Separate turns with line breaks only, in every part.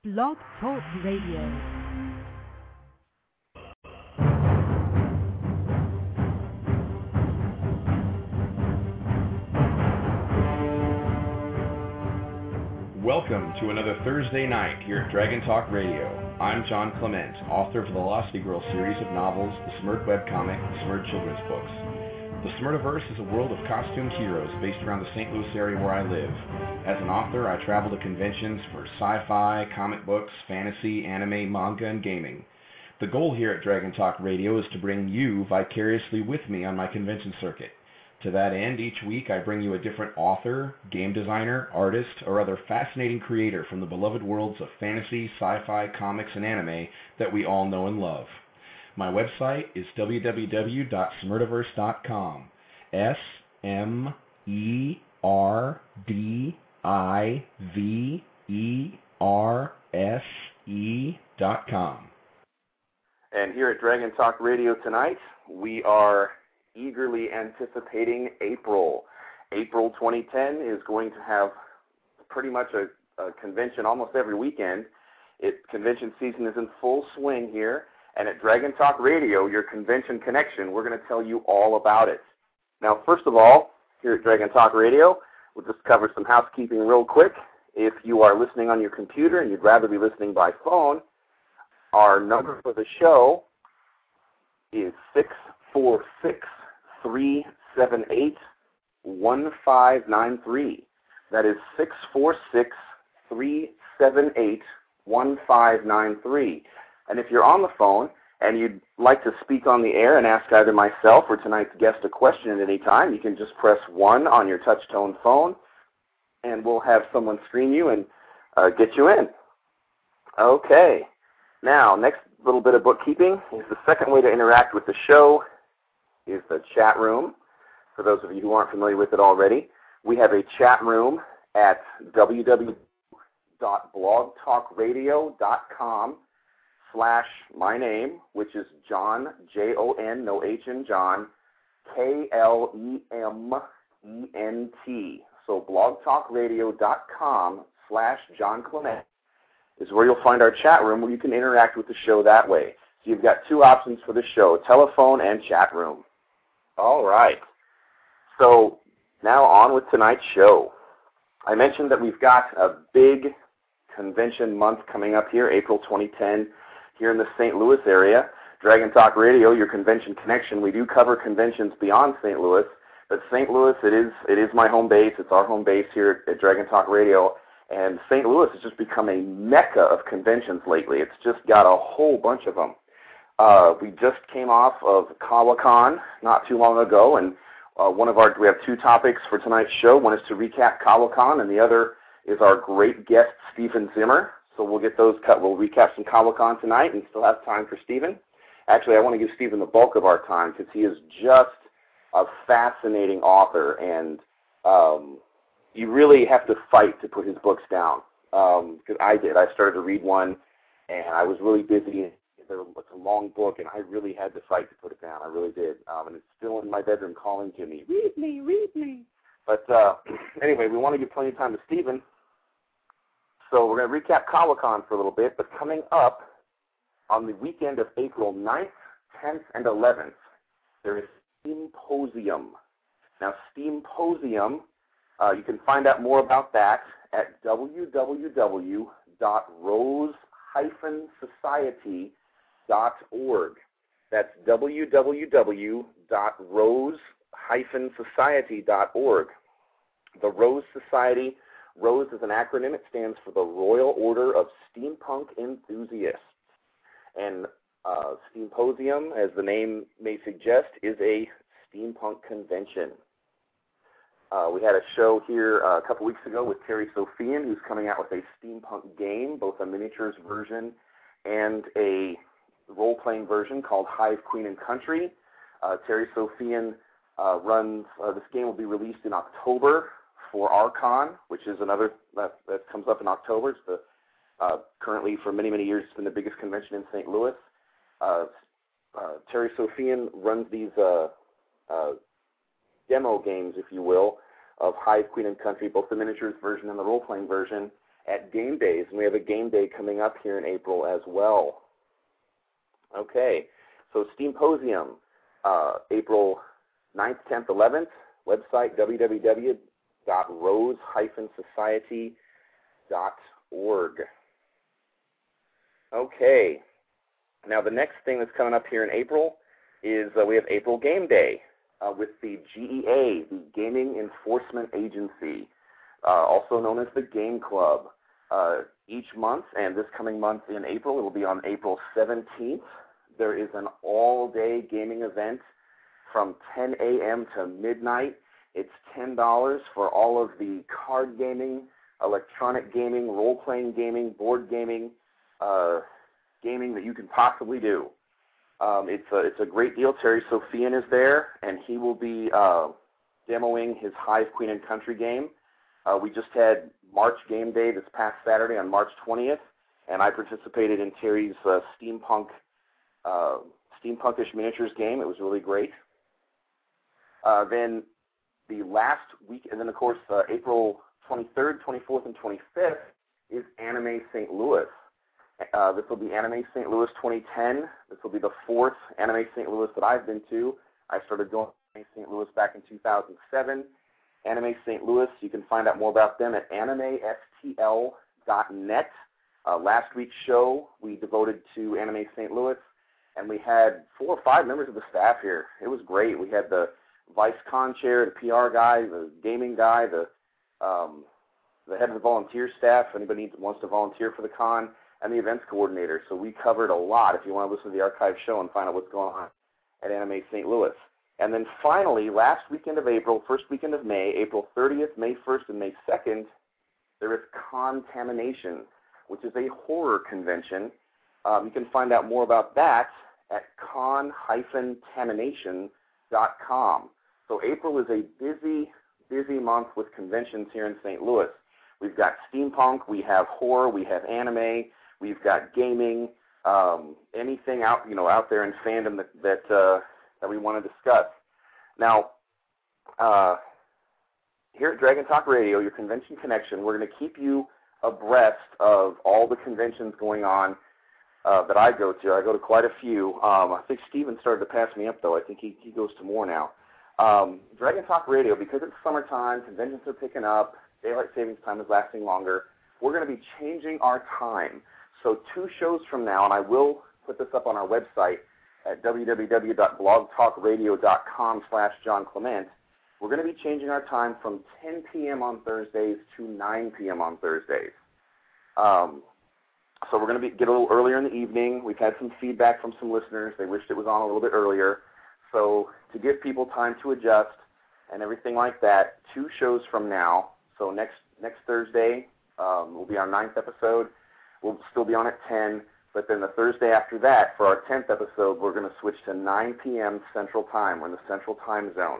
Blog Talk Radio.
Welcome to another Thursday night here at Dragon Talk Radio. I'm John Clement, author of the Velocity Girl series of novels, the Smurd webcomic, the Smurd children's books. The Smurdiverse is a world of costumed heroes based around the St. Louis area where I live. As an author, I travel to conventions for sci-fi, comic books, fantasy, anime, manga, and gaming. The goal here at Dragon Talk Radio is to bring you vicariously with me on my convention circuit. To that end, each week I bring you a different author, game designer, artist, or other fascinating creator from the beloved worlds of fantasy, sci-fi, comics, and anime that we all know and love. My website is www.smurdiverse.com. SMERDIVERSE.com. And here at Dragon Talk Radio tonight, we are eagerly anticipating April. April 2010 is going to have pretty much a convention almost every weekend. Convention season is in full swing here, and at Dragon Talk Radio, your convention connection, we're going to tell you all about it. Now, first of all, here at Dragon Talk Radio, we'll just cover some housekeeping real quick. If you are listening on your computer and you'd rather be listening by phone, our number for the show is 646-378-1593. That is 646-378-1593. And if you're on the phone and you'd like to speak on the air and ask either myself or tonight's guest a question at any time, you can just press 1 on your touch-tone phone, and we'll have someone screen you and get you in. Okay. Now, next little bit of bookkeeping is the second way to interact with the show is the chat room. For those of you who aren't familiar with it already, we have a chat room at www.blogtalkradio.com/my name, which is John, Jon, no H in John, KLEMENT. So blogtalkradio.com/John Clement is where you'll find our chat room where you can interact with the show that way. So you've got two options for the show, telephone and chat room. All right. So now on with tonight's show. I mentioned that we've got a big convention month coming up here, April 2010, here in the St. Louis area. Dragon Talk Radio, your convention connection. We do cover conventions beyond St. Louis, but St. Louis, it is my home base. It's our home base here at Dragon Talk Radio. And St. Louis has just become a mecca of conventions lately. It's just got a whole bunch of them. We just came off of KawaCon not too long ago, and we have two topics for tonight's show. One is to recap KawaCon, and the other is our great guest, Stephen Zimmer. So we'll get those cut. We'll recap some KawaCon tonight and still have time for Stephen. Actually, I want to give Stephen the bulk of our time because he is just a fascinating author, and you really have to fight to put his books down. Because I did. I started to read one, and I was really busy. It's a long book, and I really had to fight to put it down. I really did. And it's still in my bedroom calling to me, read me, read me. But anyway, we want to give plenty of time to Stephen. So we're going to recap KawaCon for a little bit, but coming up on the weekend of April 9th, 10th, and 11th, there is Steamposium. Now, Steamposium, you can find out more about that at www.rose-society.org. That's www.rose-society.org. The Rose Society, Rose is an acronym. It stands for the Royal Order of Steampunk Enthusiasts. And Steamposium, as the name may suggest, is a steampunk convention. We had a show here a couple weeks ago with Terry Sofian, who's coming out with a steampunk game, both a miniatures version and a role-playing version called Hive, Queen, and Country. Terry Sofian runs, this game will be released in October for Archon, which is another, that comes up in October. It's the, currently, for many, many years, it's been the biggest convention in St. Louis. Terry Sofian runs these demo games, if you will, of Hive, Queen, and Country, both the miniatures version and the role-playing version. at game days, and we have a game day coming up here in April as well. Okay, so Steamposium, April 9th, 10th, 11th, website www.rose-society.org. Okay, now the next thing that's coming up here in April is we have April Game Day with the GEA, the Gaming Enforcement Agency, also known as the Game Club. Each month, and this coming month in April, it will be on April 17th, there is an all-day gaming event from 10 a.m. to midnight. It's $10 for all of the card gaming, electronic gaming, role-playing gaming, board gaming, gaming that you can possibly do. It's a great deal. Terry Sofian is there, and he will be demoing his Hive, Queen, and Country game. We just had March Game Day this past Saturday on March 20th, and I participated in Terry's steampunkish miniatures game. It was really great. Then the last week, and then of course April 23rd, 24th, and 25th is Anime St. Louis. This will be Anime St. Louis 2010. This will be the fourth Anime St. Louis that I've been to. I started going to Anime St. Louis back in 2007. Anime St. Louis, you can find out more about them at animestl.net. Last week's show we devoted to Anime St. Louis, and we had 4 or 5 members of the staff here. It was great. We had the vice con chair, the PR guy, the gaming guy, the head of the volunteer staff, if anybody wants to volunteer for the con, and the events coordinator. So we covered a lot if you want to listen to the archive show and find out what's going on at Anime St. Louis. And then finally, last weekend of April, first weekend of May, April 30th, May 1st, and May 2nd, there is Contamination, which is a horror convention. You can find out more about that at con-tamination.com. So April is a busy, busy month with conventions here in St. Louis. We've got steampunk, we have horror, we have anime, we've got gaming, anything out there in fandom that we want to discuss. Now, here at Dragon Talk Radio, your convention connection, we're going to keep you abreast of all the conventions going on that I go to. I go to quite a few. I think Steven started to pass me up, though. I think he goes to more now. Dragon Talk Radio, because it's summertime, conventions are picking up, daylight savings time is lasting longer, we're going to be changing our time. So 2 shows from now, and I will put this up on our website at www.blogtalkradio.com/John Clement, we're going to be changing our time from 10 p.m. on Thursdays to 9 p.m. on Thursdays. So we're going to get a little earlier in the evening. We've had some feedback from some listeners. They wished it was on a little bit earlier. So to give people time to adjust and everything like that, 2 shows from now, so next Thursday will be our 9th episode. We'll still be on at 10, but then the Thursday after that, for our 10th episode, we're going to switch to 9 p.m. Central Time. We're in the Central Time Zone.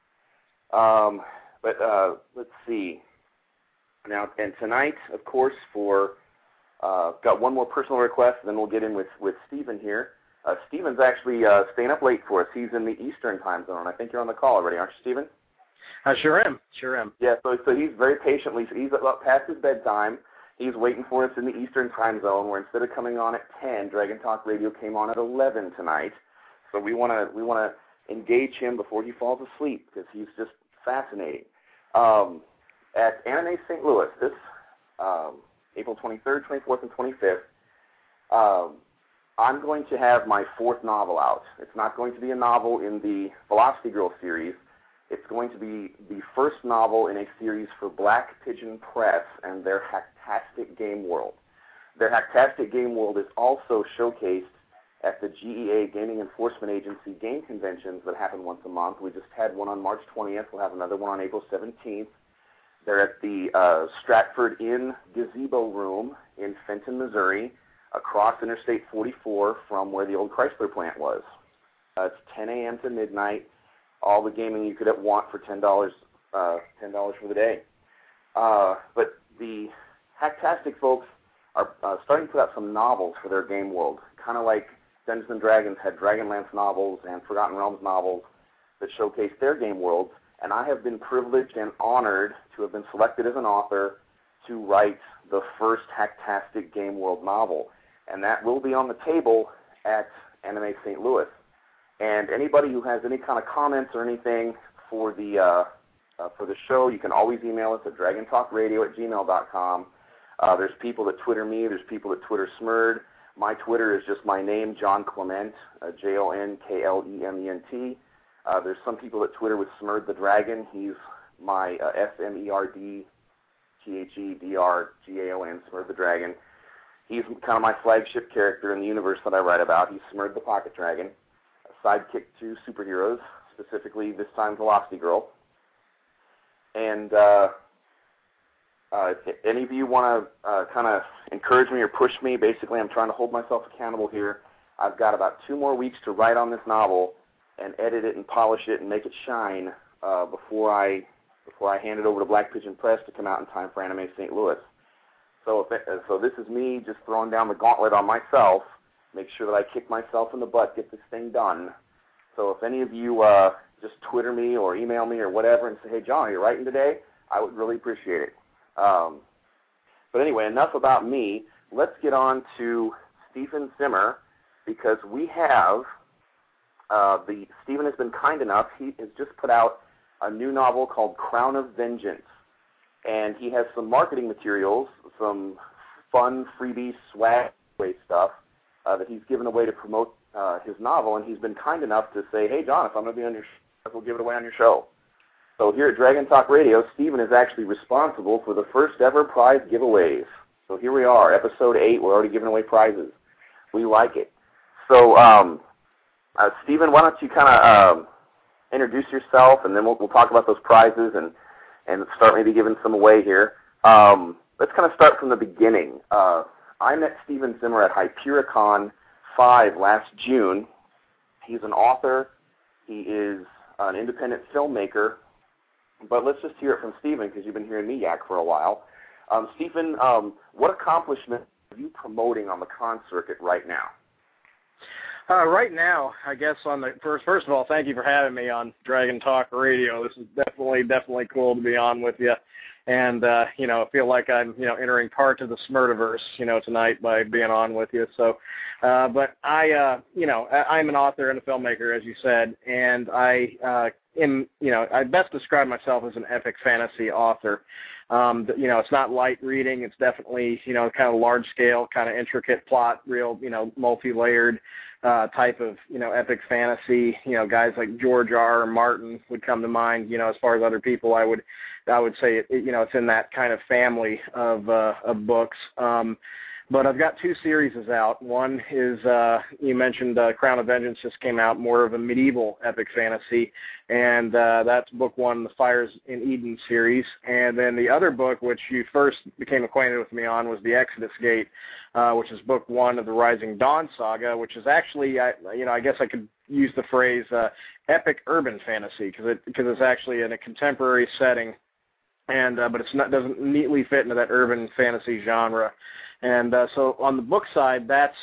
Let's see. Now, and tonight, of course, got one more personal request, and then we'll get in with Stephen here. Stephen's actually staying up late for us. He's in the Eastern Time Zone. I think you're on the call already, aren't you, Stephen?
I sure am.
Yeah, so he's very patiently, he's about past his bedtime. He's waiting for us in the Eastern Time Zone, where instead of coming on at 10, Dragon Talk Radio came on at 11 tonight. So we want to engage him before he falls asleep, because he's just fascinating. At Anime St. Louis, this April 23rd, 24th, and 25th, I'm going to have my 4th novel out. It's not going to be a novel in the Velocity Girl series. It's going to be the first novel in a series for Black Pigeon Press and their Hacktastic Game World. Their Hacktastic Game World is also showcased at the GEA Gaming Enforcement Agency game conventions that happen once a month. We just had one on March 20th. We'll have another one on April 17th. They're at the Stratford Inn Gazebo Room in Fenton, Missouri, across Interstate 44 from where the old Chrysler plant was. It's 10 a.m. to midnight. All the gaming you could want for $10 for the day. But the Hacktastic folks are starting to put out some novels for their game world, kind of like Dungeons & Dragons had Dragonlance novels and Forgotten Realms novels that showcase their game worlds, and I have been privileged and honored to have been selected as an author to write the first Hacktastic Game World novel, and that will be on the table at Anime St. Louis. And anybody who has any kind of comments or anything for the show, you can always email us at dragontalkradio@gmail.com. There's people that Twitter me. There's people that Twitter Smurd. My Twitter is just my name, John Clement, JONKLEMENT. There's some people that Twitter with Smurd the Dragon. He's my SMERDTHEDRGAON, Smurd the Dragon. He's kind of my flagship character in the universe that I write about. He's Smurd the Pocket Dragon, a sidekick to superheroes, specifically this time Velocity Girl. And if any of you want to kind of encourage me or push me, basically I'm trying to hold myself accountable here. I've got about 2 more weeks to write on this novel and edit it and polish it and make it shine before I hand it over to Black Pigeon Press to come out in time for Anime St. Louis. So this is me just throwing down the gauntlet on myself, make sure that I kick myself in the butt, get this thing done. So if any of you just Twitter me or email me or whatever and say, hey, John, are you writing today? I would really appreciate it. But anyway, enough about me. Let's get on to Stephen Zimmer, because we have Stephen has been kind enough. He has just put out a new novel called Crown of Vengeance, and he has some marketing materials, some fun freebie swag stuff that he's given away to promote his novel, and he's been kind enough to say, hey, John, if I'm going to be on your show, we'll give it away on your show. So here at Dragon Talk Radio, Stephen is actually responsible for the first ever prize giveaways. So here we are, episode 8. We're already giving away prizes. We like it. So, Stephen, why don't you kind of introduce yourself, and then we'll talk about those prizes and start maybe giving some away here. Let's kind of start from the beginning. I met Stephen Zimmer at Hypericon 5 last June. He's an author. He is an independent filmmaker. But let's just hear it from Stephen, because you've been hearing me yak for a while. Stephen, what accomplishment are you promoting on the con circuit right now?
Right now, I guess on the first of all, thank you for having me on Dragon Talk Radio. This is definitely cool to be on with you, and I feel like I'm entering part of the Smurdiverse tonight by being on with you. So, but I'm an author and a filmmaker, as you said, and I best describe myself as an epic fantasy author. It's not light reading. It's definitely, kind of large scale, kind of intricate plot, real, multi-layered type of, epic fantasy. Guys like George R. Martin would come to mind, as far as other people. I would say, it's in that kind of family of books. But I've got 2 series out. One is, you mentioned Crown of Vengeance just came out, more of a medieval epic fantasy, and that's book 1, the Fires in Eden series. And then the other book, which you first became acquainted with me on, was the Exodus Gate, which is book 1 of the Rising Dawn saga, which is actually, I guess I could use the phrase epic urban fantasy, because it's actually in a contemporary setting, and but doesn't neatly fit into that urban fantasy genre. And so on the book side, that's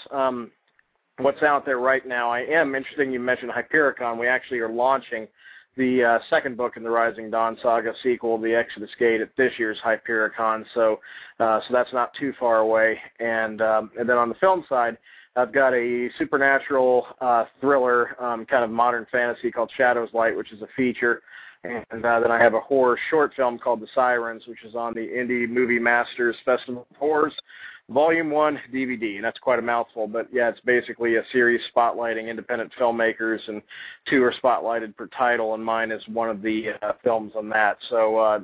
what's out there right now. I am interested, you mentioned Hypericon. We actually are launching the second book in the Rising Dawn saga sequel, The Exodus Gate, at this year's Hypericon. So that's not too far away. And then on the film side, I've got a supernatural thriller, kind of modern fantasy called Shadows Light, which is a feature. And then I have a horror short film called The Sirens, which is on the Indie Movie Masters Festival of Horrors Volume 1 DVD, and that's quite a mouthful, but yeah, it's basically a series spotlighting independent filmmakers, and 2 are spotlighted per title, and mine is one of the films on that. So,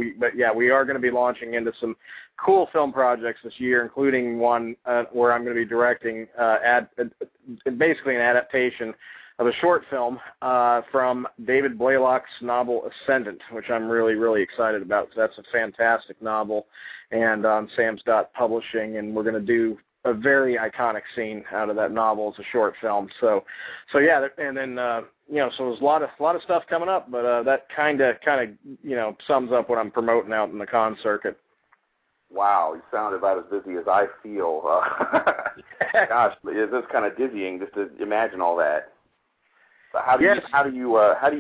we are going to be launching into some cool film projects this year, including one where I'm going to be directing basically an adaptation of a short film from David Blaylock's novel Ascendant, which I'm really, really excited about, because that's a fantastic novel, and Sam Scott Publishing, and we're going to do a very iconic scene out of that novel as a short film. So yeah, and then so there's a lot of stuff coming up, but that kind of sums up what I'm promoting out in the con circuit.
Wow, you sound about as busy as I feel. Gosh, it's kind of dizzying just to imagine all that. So how do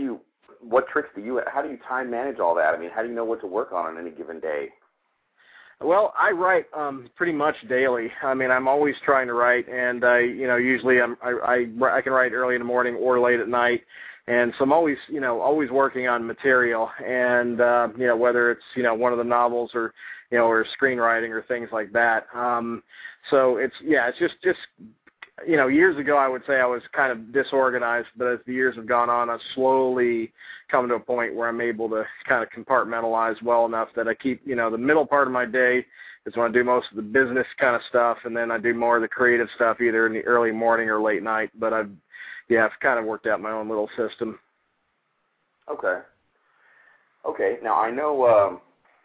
you time manage all that? I mean, how do you know what to work on any given day?
Well, I write pretty much daily. I mean, I'm always trying to write, and usually I can write early in the morning or late at night, and so I'm always always working on material, and whether it's one of the novels or or screenwriting or things like that. So it's just years ago I would say I was kind of disorganized, but as the years have gone on, I've slowly come to a point where I'm able to kind of compartmentalize well enough that I keep, the middle part of my day is when I do most of the business kind of stuff, and then I do more of the creative stuff either in the early morning or late night. But I've kind of worked out my own little system.
Okay. Now I know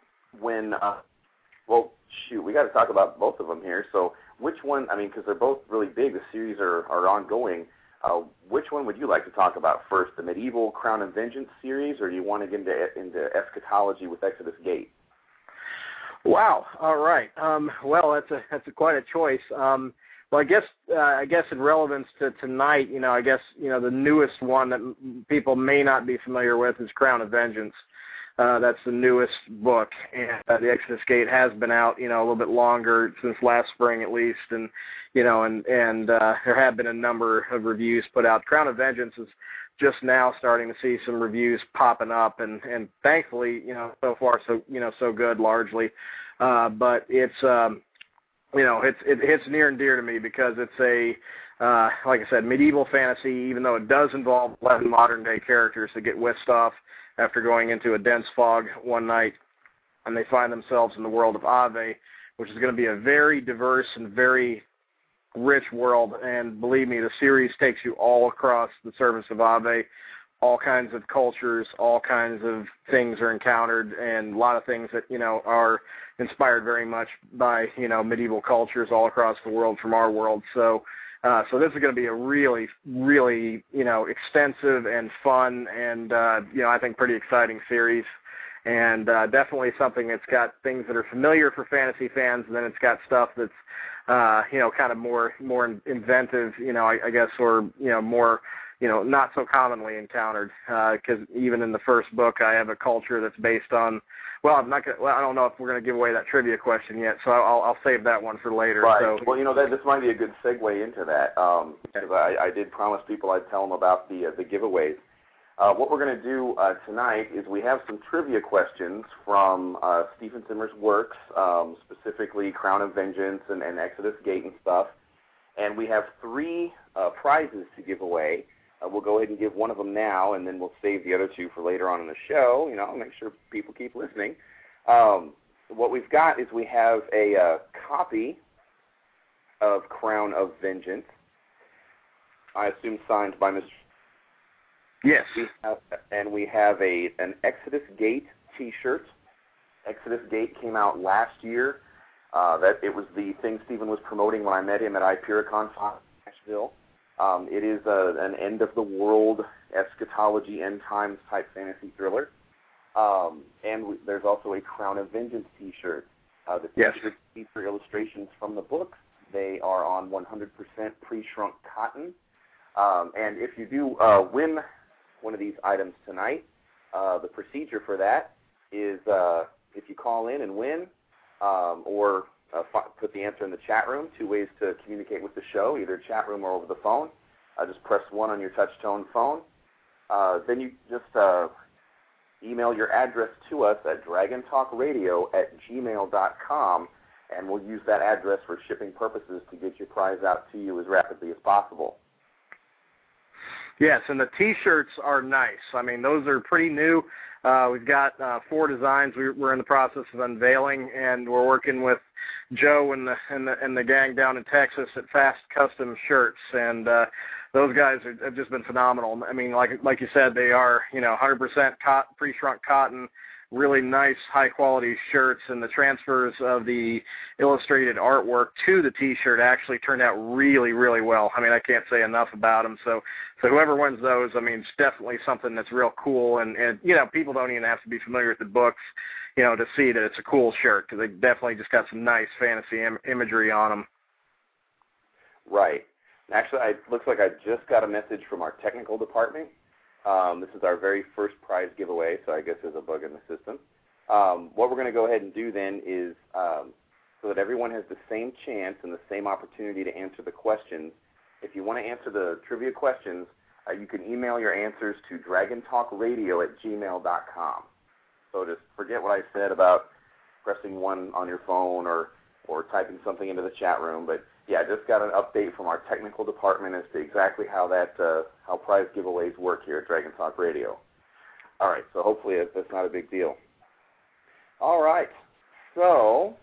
we got to talk about both of them here. So which one, because they're both really big, the series are ongoing. Which one would you like to talk about first, the medieval Crown of Vengeance series, or do you want to get into eschatology with Exodus Gate?
Wow. All right. Well, that's quite a choice. Well, I guess in relevance to tonight, the newest one that people may not be familiar with is Crown of Vengeance. That's the newest book, and the Exodus Gate has been out, a little bit longer, since last spring at least, and there have been a number of reviews put out. Crown of Vengeance is just now starting to see some reviews popping up, and thankfully, so far so good largely, but it's it's near and dear to me because it's a like I said, medieval fantasy, even though it does involve 11 modern day characters that get whisked off after going into a dense fog one night, and they find themselves in the world of Ave, which is going to be a very diverse and very rich world. And believe me, the series takes you all across the surface of Ave. All kinds of cultures, all kinds of things are encountered, and a lot of things that, are inspired very much by, medieval cultures all across the world from our world. So this is going to be a really, really, extensive and fun and, I think pretty exciting series, and definitely something that's got things that are familiar for fantasy fans, and then it's got stuff that's, kind of more inventive, I guess, or, more, not so commonly encountered, because even in the first book, I have a culture that's based on, I don't know if we're going to give away that trivia question yet, so I'll save that one for later.
Right.
So.
Well, this might be a good segue into that, because I did promise people I'd tell them about the giveaways. What we're going to do tonight is we have some trivia questions from Stephen Zimmer's works, specifically Crown of Vengeance and Exodus Gate and stuff, and we have 3 prizes to give away. We'll go ahead and give one of them now, and then we'll save the other 2 for later on in the show. Make sure people keep listening. What we've got is we have a copy of Crown of Vengeance, I assume signed by Mr.
Yes.
We have an Exodus Gate T-shirt. Exodus Gate came out last year. That it was the thing Stephen was promoting when I met him at Hypericon in Nashville. It is an end-of-the-world eschatology, end-times type fantasy thriller. And there's also a Crown of Vengeance T-shirt. The T-shirts feature illustrations from the books. They are on 100% pre-shrunk cotton. And if you do win one of these items tonight, the procedure for that is if you call in and win, or put the answer in the chat room, 2 ways to communicate with the show, either chat room or over the phone. Just press 1 on your touch-tone phone. Then you just email your address to us at dragontalkradio@gmail.com, and we'll use that address for shipping purposes to get your prize out to you as rapidly as possible.
Yes, and the T-shirts are nice. Those are pretty new. We've got 4 designs we're in the process of unveiling, and we're working with Joe and the gang down in Texas at Fast Custom Shirts, and those guys have just been phenomenal. Like you said, they are 100% pre-shrunk cotton, really nice high-quality shirts, and the transfers of the illustrated artwork to the T-shirt actually turned out really, really well. I can't say enough about them. So whoever wins those, it's definitely something that's real cool, and people don't even have to be familiar with the books, to see that it's a cool shirt, because they definitely just got some nice fantasy imagery on them.
Right. Actually, it looks like I just got a message from our technical department. This is our very first prize giveaway, so I guess there's a bug in the system. what we're going to go ahead and do then is, so that everyone has the same chance and the same opportunity to answer the questions, if you want to answer the trivia questions, you can email your answers to dragontalkradio@gmail.com. So just forget what I said about pressing 1 on your phone or typing something into the chat room. But yeah, I just got an update from our technical department as to exactly how how prize giveaways work here at Dragon Talk Radio. All right, so hopefully that's not a big deal. All right, so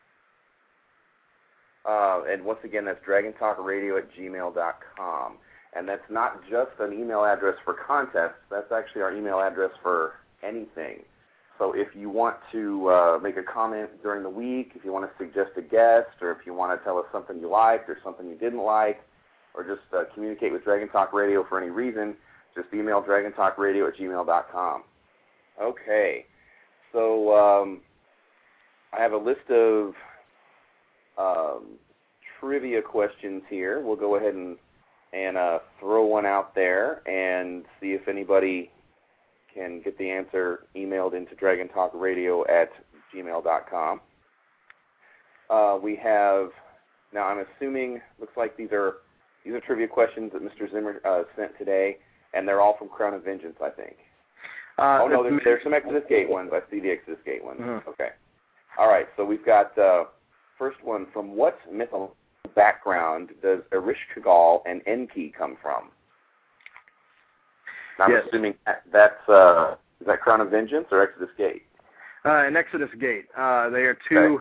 and once again, that's dragontalkradio@gmail.com. And that's not just an email address for contests. That's actually our email address for anything. So if you want to make a comment during the week, if you want to suggest a guest, or if you want to tell us something you liked or something you didn't like, or just communicate with Dragon Talk Radio for any reason, just email dragontalkradio@gmail.com. Okay. So I have a list of trivia questions here. We'll go ahead and throw one out there and see if anybody can get the answer emailed into dragontalkradio@gmail.com. We have, now I'm assuming, looks like these are trivia questions that Mr. Zimmer sent today, and they're all from Crown of Vengeance, I think. Oh, no, there's some Exodus Gate ones. I see the Exodus Gate ones. Mm-hmm. Okay. All right, so we've got first one, from what mythological background does Ereshkigal and Enki come from? I'm assuming that's is that Crown of Vengeance or Exodus Gate?
In Exodus Gate, they are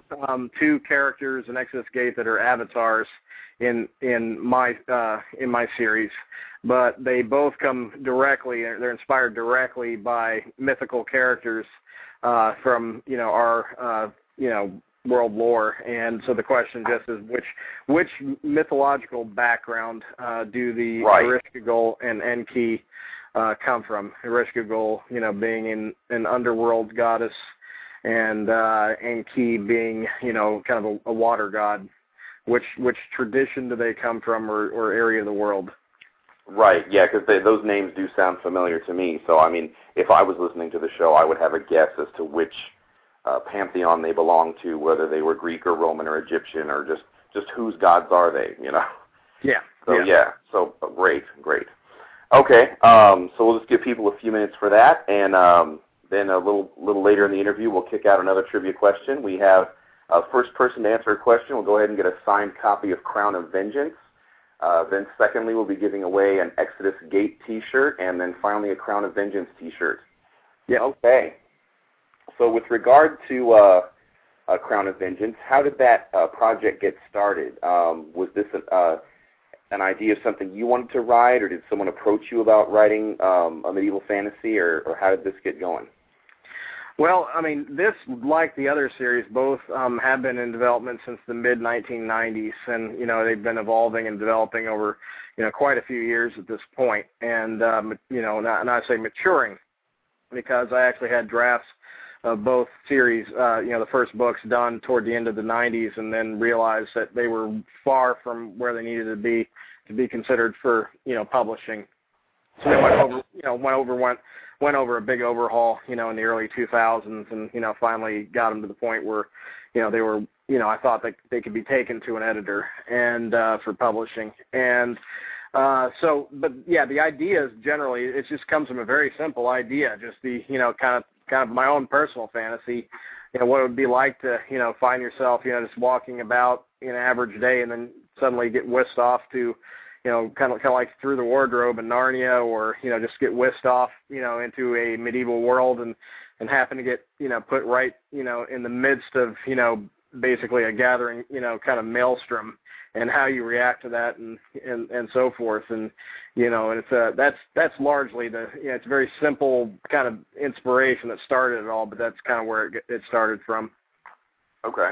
two characters in Exodus Gate that are avatars in my series, but they both come directly. They're inspired directly by mythical characters from our world lore. And so the question just is which mythological background do the Ereshkigal and Enki come from? Ereshkigal, being an underworld goddess, and Enki being, kind of a water god. Which tradition do they come from, or area of the world?
Right, yeah, because those names do sound familiar to me. So, I mean, if I was listening to the show, I would have a guess as to which pantheon they belong to, whether they were Greek or Roman or Egyptian, or just whose gods are they,
Yeah.
So great. Okay, so we'll just give people a few minutes for that, and then a little later in the interview, we'll kick out another trivia question. We have first person to answer a question will go ahead and get a signed copy of Crown of Vengeance. Then secondly, we'll be giving away an Exodus Gate T-shirt, and then finally a Crown of Vengeance T-shirt.
Yeah.
Okay. So with regard to Crown of Vengeance, how did that project get started? Was this an idea of something you wanted to write, or did someone approach you about writing a medieval fantasy, or how did this get going?
Well, I mean, this, like the other series, both have been in development since the mid-1990s, and, they've been evolving and developing over, quite a few years at this point, and, and I say maturing, because I actually had drafts of both series, the first books done toward the end of the 90s, and then realized that they were far from where they needed to be considered for, publishing. So they went over a big overhaul, in the early 2000s, and, finally got them to the point where, they were, I thought that they could be taken to an editor and for publishing. And the idea is generally, it just comes from a very simple idea, just the, kind of my own personal fantasy, what it would be like to, find yourself, just walking about in an average day and then suddenly get whisked off to, kind of like Through the Wardrobe in Narnia, or, just get whisked off, into a medieval world and happen to get, put right, in the midst of, basically a gathering, kind of maelstrom, and how you react to that and so forth. And, and it's that's largely it's a very simple kind of inspiration that started it all, but that's kind of where it started from.
Okay.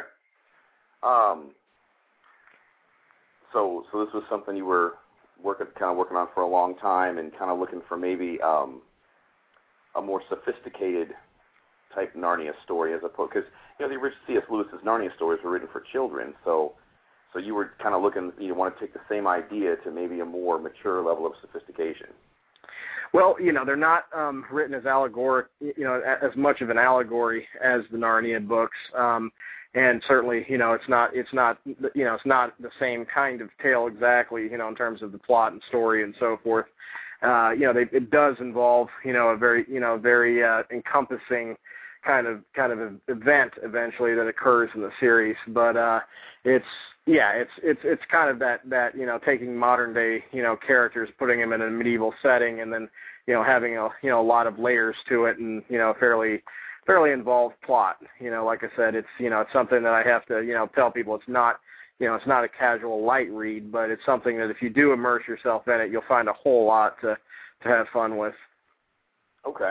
So this was something you were working on for a long time, and kind of looking for maybe a more sophisticated type Narnia story, as opposed, because the original C.S. Lewis's Narnia stories were written for children, so you were kind of looking, you want to take the same idea to maybe a more mature level of sophistication.
Well, they're not written as allegoric, as much of an allegory as the Narnia books, and certainly, it's not the same kind of tale exactly, in terms of the plot and story and so forth. It does involve, a very encompassing kind of event eventually that occurs in the series, but it's kind of that taking modern day characters, putting them in a medieval setting, and then having a lot of layers to it, and fairly involved plot. Like I said, it's something that I have to tell people it's not a casual light read, but it's something that if you do immerse yourself in it, you'll find a whole lot to have fun with.
Okay.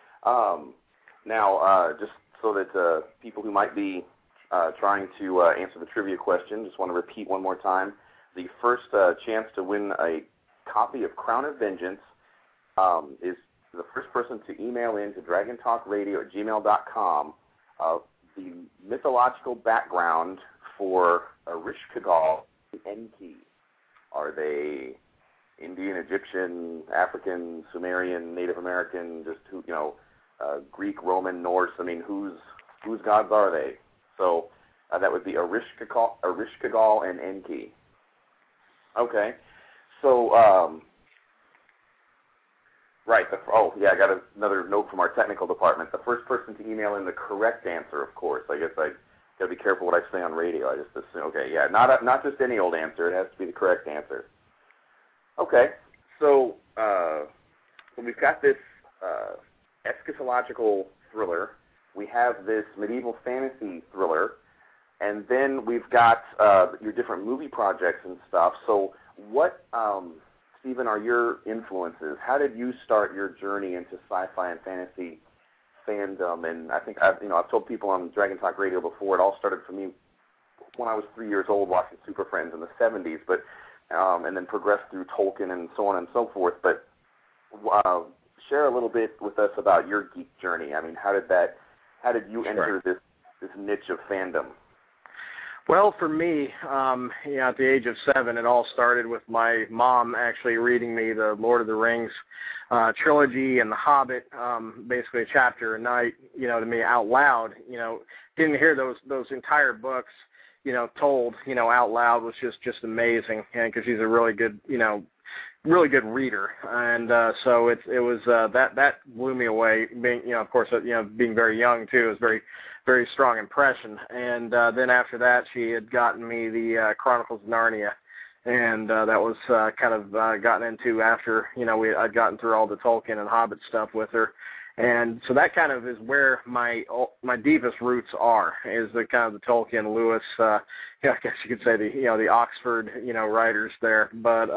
Now, just so that people who might be trying to answer the trivia question, just want to repeat one more time. The first chance to win a copy of Crown of Vengeance is the first person to email in to dragontalkradio@gmail.com the mythological background for Ereshkigal and Enki. Are they Indian, Egyptian, African, Sumerian, Native American, just Greek, Roman, Norse? I mean, whose gods are they? So that would be Ereshkigal and Enki. Okay. So, right. I got another note from our technical department. The first person to email in the correct answer, of course. I guess I got to be careful what I say on radio. I just assume. Okay, yeah, not just any old answer. It has to be the correct answer. Okay. So we've got this eschatological thriller. We have this medieval fantasy thriller, and then we've got your different movie projects and stuff. So what, Stephen, are your influences? How did you start your journey into sci-fi and fantasy fandom? And I think I've told people on Dragon Talk Radio before, it all started for me when I was 3 years old watching Super Friends in the 70s, but and then progressed through Tolkien and so on and so forth. But share a little bit with us about your geek journey. I mean, how did you enter this niche of fandom?
Well, for me, at the age of 7, it all started with my mom actually reading me the Lord of the Rings trilogy and The Hobbit, basically a chapter a night, to me out loud. Getting to hear those entire books, told, out loud was just amazing, because she's a really good, really good reader, and so it was that blew me away. Being, of course, being very young too, it was very, very strong impression. And then after that, she had gotten me the Chronicles of Narnia, and that was kind of gotten into after I'd gotten through all the Tolkien and Hobbit stuff with her. And so that kind of is where my deepest roots are, is the kind of the Tolkien, Lewis, I guess you could say the Oxford, writers there. But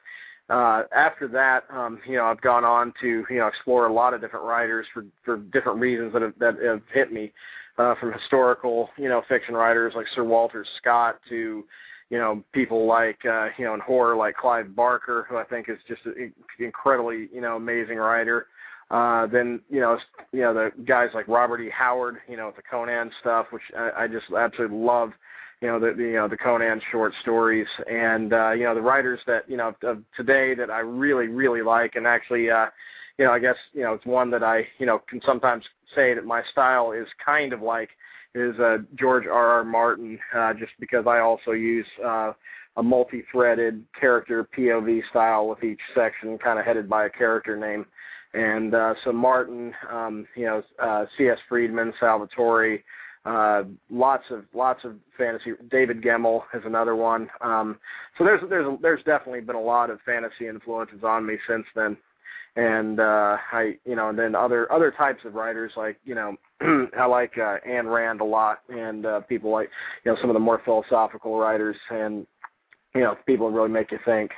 after that, I've gone on to, explore a lot of different writers for different reasons that have hit me, from historical, fiction writers like Sir Walter Scott to, people like, in horror like Clive Barker, who I think is just an incredibly, amazing writer. Then, the guys like Robert E. Howard, with the Conan stuff, which I just absolutely love, the Conan short stories, and, the writers that, of today that I really, really like, and actually, I guess, it's one that I, can sometimes say that my style is kind of like, is George R.R. Martin, just because I also use a multi-threaded character POV style with each section kind of headed by a character name. And so Martin, C.S. Friedman, Salvatore, lots of fantasy. David Gemmell is another one. So there's definitely been a lot of fantasy influences on me since then. And and then other types of writers like I like Ayn Rand a lot, and people like some of the more philosophical writers, and people really make you think.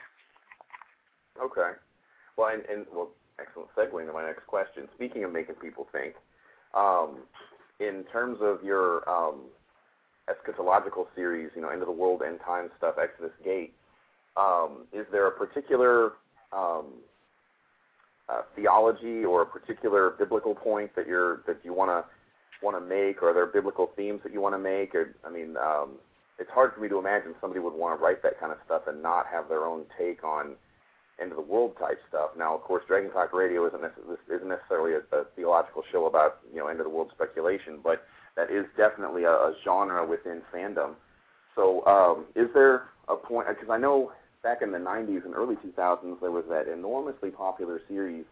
Okay. Well, excellent segue into my next question. Speaking of making people think, in terms of your eschatological series, End of the World, End Time stuff, Exodus Gate, is there a particular theology or a particular biblical point that you want to make, or are there biblical themes that you want to make? Or, it's hard for me to imagine somebody would want to write that kind of stuff and not have their own take on end of the world type stuff. Now, of course, Dragon Talk Radio isn't necessarily a theological show about end of the world speculation, but that is definitely a genre within fandom. So, is there a point? Because I know back in the 90s and early 2000s there was that enormously popular series,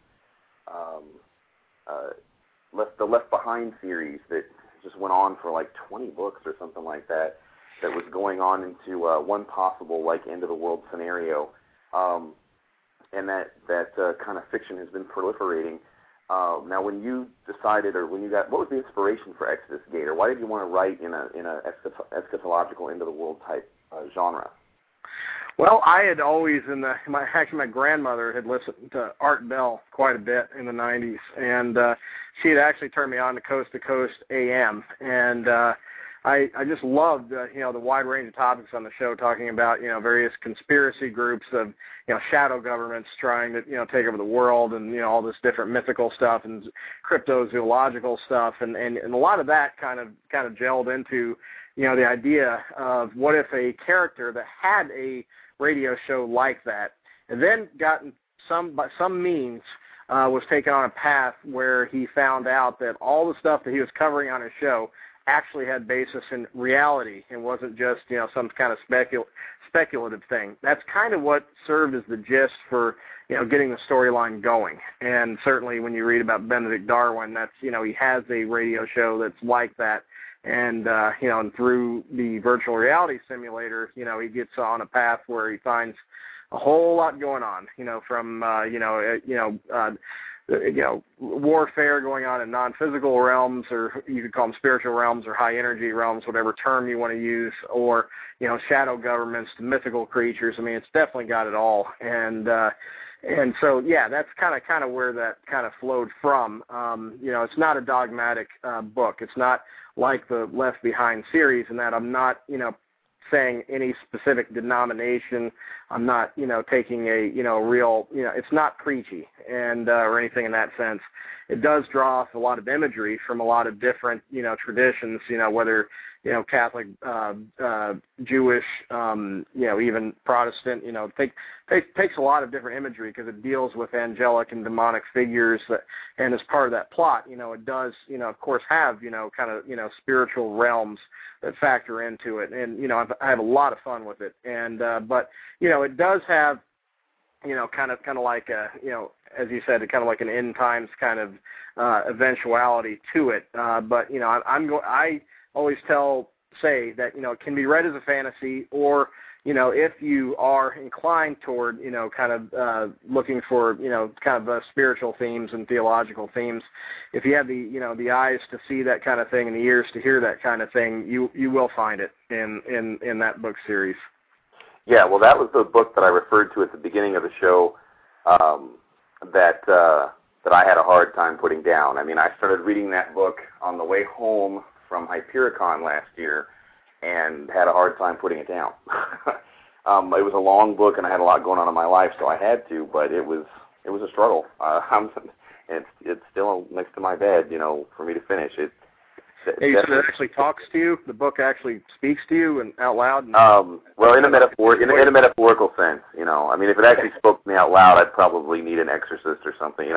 the Left Behind series that just went on for like 20 books or something like that. That was going on into one possible like end of the world scenario. And that kind of fiction has been proliferating. Now, when you decided, or when you got, what was the inspiration for Exodus Gate, or why did you want to write in a eschatological end of the world type genre?
Well, I had always my grandmother had listened to Art Bell quite a bit in the 90s, and she had actually turned me on to Coast AM, and I just loved the wide range of topics on the show, talking about various conspiracy groups of shadow governments trying to take over the world, and all this different mythical stuff and cryptozoological stuff, and a lot of that kind of gelled into the idea of what if a character that had a radio show like that, and then by some means was taken on a path where he found out that all the stuff that he was covering on his show actually had basis in reality and wasn't just some kind of speculative thing. That's kind of what served as the gist for getting the storyline going. And certainly when you read about Benedict Darwin, that's he has a radio show that's like that. And and through the virtual reality simulator, he gets on a path where he finds a whole lot going on. From warfare going on in non-physical realms, or you could call them spiritual realms or high energy realms, whatever term you want to use, or shadow governments to mythical creatures. I mean, it's definitely got it all. And so, yeah, that's kind of where that kind of flowed from. It's not a dogmatic book. It's not like the Left Behind series, in that I'm not, saying any specific denomination. I'm not, taking a, real, it's not preachy and or anything in that sense. It does draw off a lot of imagery from a lot of different, traditions, whether, Catholic, Jewish, even Protestant, takes a lot of different imagery because it deals with angelic and demonic figures, and as part of that plot, it does, of course, have, kind of, spiritual realms that factor into it, and, I have a lot of fun with it, and, but, it does have, kind of like a, as you said, kind of like an end times kind of eventuality to it, but, I always say that, it can be read as a fantasy, or, if you are inclined toward, kind of looking for, kind of spiritual themes and theological themes, if you have the, the eyes to see that kind of thing and the ears to hear that kind of thing, you will find it in that book series.
Yeah, well, that was the book that I referred to at the beginning of the show that I had a hard time putting down. I mean, I started reading that book on the way home from Hypericon last year and had a hard time putting it down. It was a long book, and I had a lot going on in my life, so I had to, but it was a struggle. It's still next to my bed, for me to finish it.
It actually talks to you. The book actually speaks to you and out loud.
Well, in a metaphorical sense, I mean, if it actually spoke to me out loud, I'd probably need an exorcist or something,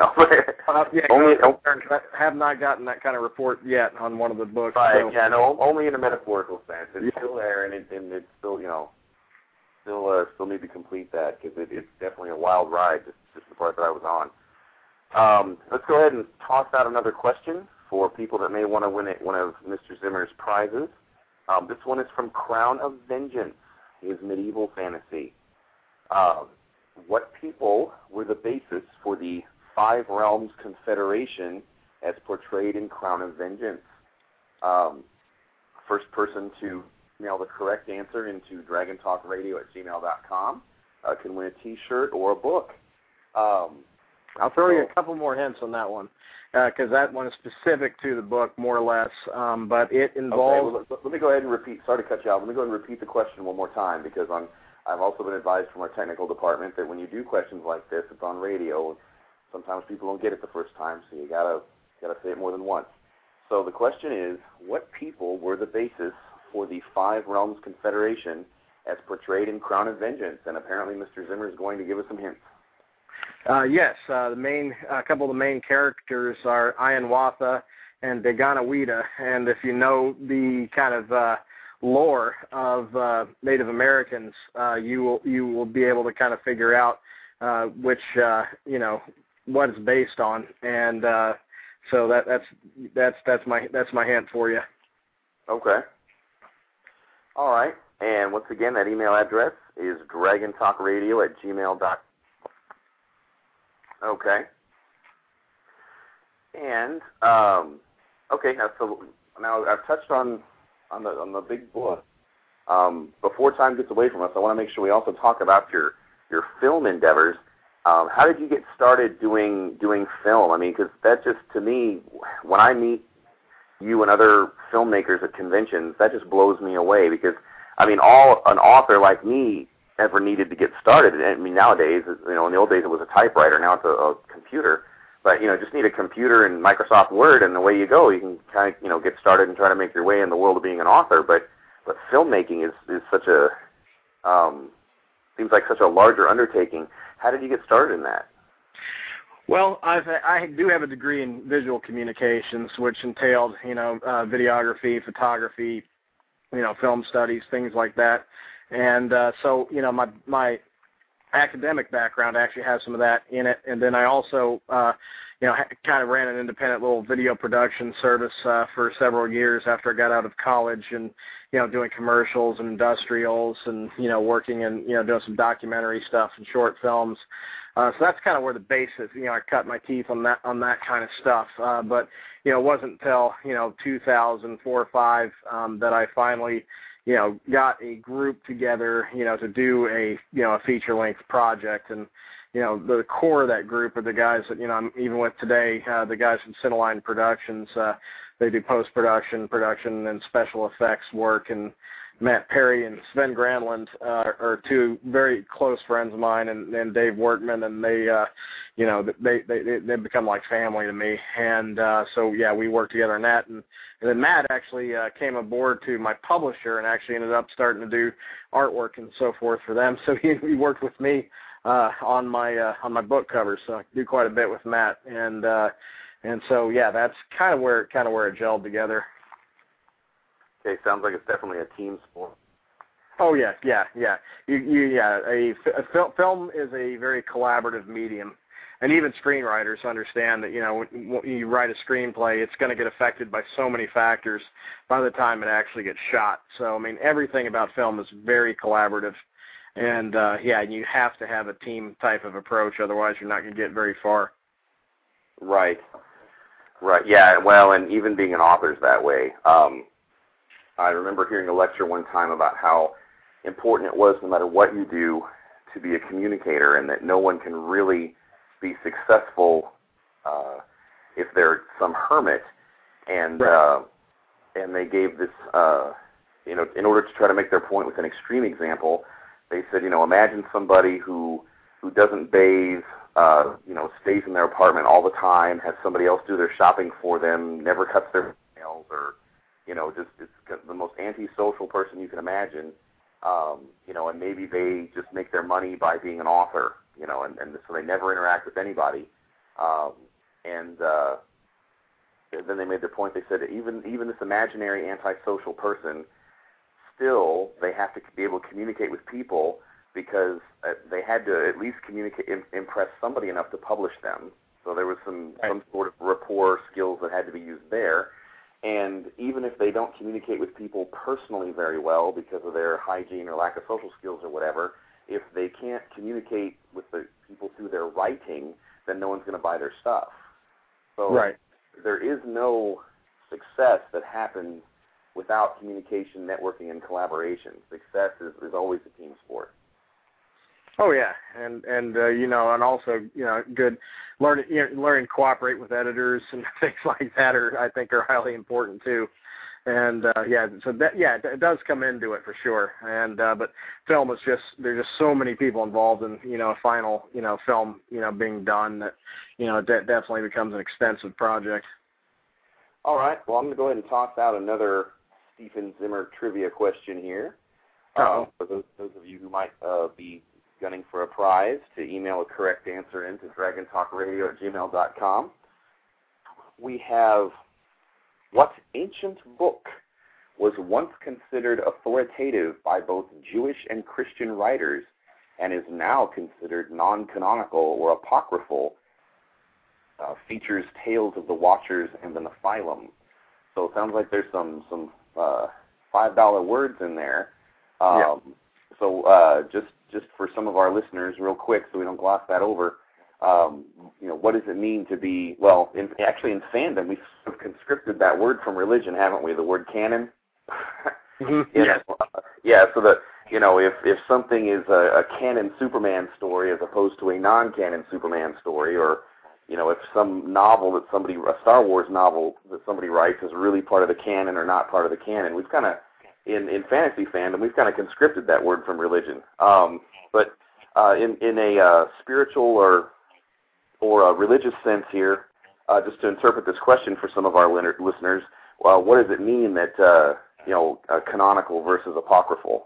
have not gotten that kind of report yet on one of the books.
Right.
So.
Yeah. No. Only in a metaphorical sense. It's still there, and it's still, still need to complete that, because it's definitely a wild ride. Just the part that I was on. Let's go ahead and toss out another question for people that may want to win one of Mr. Zimmer's prizes. This one is from Crown of Vengeance, his medieval fantasy. What people were the basis for the Five Realms Confederation as portrayed in Crown of Vengeance? First person to mail the correct answer into dragontalkradio@gmail.com can win a T-shirt or a book.
I'll throw you a couple more hints on that one, because that one is specific to the book, more or less, but it involves...
Okay, well, let me go ahead and repeat. Sorry to cut you off. Let me go ahead and repeat the question one more time, because I've also been advised from our technical department that when you do questions like this, it's on radio. Sometimes people don't get it the first time, so you gotta say it more than once. So the question is, what people were the basis for the Five Realms Confederation as portrayed in Crown of Vengeance? And apparently Mr. Zimmer is going to give us some hints.
Yes, a couple of the main characters are Ianwatha and Daganawida, and if you know the kind of lore of Native Americans, you will be able to kind of figure out which what it's based on, and so that's my hint for you.
Okay. All right. And once again, that email address is dragontalkradio@gmail.com. Okay. And okay, so now I've touched on the big book. Before time gets away from us, I want to make sure we also talk about your film endeavors. How did you get started doing film? I mean, because that just, to me, when I meet you and other filmmakers at conventions, that just blows me away. Because I mean, all an author like me ever needed to get started. I mean, nowadays, in the old days it was a typewriter. Now it's a computer. But just need a computer and Microsoft Word, and away you go. You can kind of get started and try to make your way in the world of being an author. But filmmaking is such a seems like such a larger undertaking. How did you get started in that?
Well, I do have a degree in visual communications, which entailed videography, photography, film studies, things like that. And so my academic background actually has some of that in it. And then I also kind of ran an independent little video production service for several years after I got out of college, and doing commercials and industrials, and working and doing some documentary stuff and short films. So that's kind of where the base is. I cut my teeth on that kind of stuff. But it wasn't until 2004 or 5 that I finally got a group together to do a feature length project. And the core of that group are the guys that I'm even with today. The guys from Cineline Productions. They do post-production, production, and special effects work. And Matt Perry and Sven Granlund are two very close friends of mine, and Dave Workman, and they've become like family to me. And so yeah, we work together on that. And then Matt actually came aboard to my publisher and actually ended up starting to do artwork and so forth for them. So he worked with me on my book covers. So I do quite a bit with Matt, and so yeah, that's kind of where it gelled together.
Okay, sounds like it's definitely a team sport.
Oh yeah. Film is a very collaborative medium, and even screenwriters understand that when you write a screenplay, it's going to get affected by so many factors by the time it actually gets shot. So I mean, everything about film is very collaborative, and and you have to have a team type of approach, otherwise you're not going to get very far.
Right. Yeah. Well, and even being an author is that way. I remember hearing a lecture one time about how important it was, no matter what you do, to be a communicator, and that no one can really be successful if they're some hermit. And
right.
And they gave this, in order to try to make their point with an extreme example, they said, imagine somebody who doesn't bathe, stays in their apartment all the time, has somebody else do their shopping for them, never cuts their nails, or just it's the most antisocial person you can imagine, and maybe they just make their money by being an author, and so they never interact with anybody, and then they made their point. They said that even this imaginary antisocial person, still they have to be able to communicate with people, because they had to at least impress somebody enough to publish them. So there was some sort of rapport skills that had to be used there. And even if they don't communicate with people personally very well because of their hygiene or lack of social skills or whatever, if they can't communicate with the people through their writing, then no one's going to buy their stuff. So there is no success that happens without communication, networking, and collaboration. Success is always a team sport.
Oh yeah, and also good learning to cooperate with editors and things like that I think are highly important too. And it does come into it for sure. And but film is there's just so many people involved in a final film being done that it definitely becomes an extensive project.
All right, well I'm going to go ahead and toss out another Stephen Zimmer trivia question here. For those of you who might be gunning for a prize to email a correct answer into dragontalkradio@gmail.com. We have, what ancient book was once considered authoritative by both Jewish and Christian writers and is now considered non-canonical or apocryphal, features tales of the Watchers and the Nephilim? So it sounds like there's some $5 words in there.
Yeah.
So just for some of our listeners, real quick, so we don't gloss that over, what does it mean to be, well, actually in fandom, we've sort of conscripted that word from religion, haven't we, the word canon?
Mm-hmm.
Yes. Yeah, so that, if something is a canon Superman story as opposed to a non-canon Superman story, or, if some novel that a Star Wars novel that somebody writes is really part of the canon or not part of the canon, we've kind of, in fantasy fandom, we've kind of conscripted that word from religion. But in a spiritual or a religious sense here, just to interpret this question for some of our listeners, what does it mean that, canonical versus apocryphal?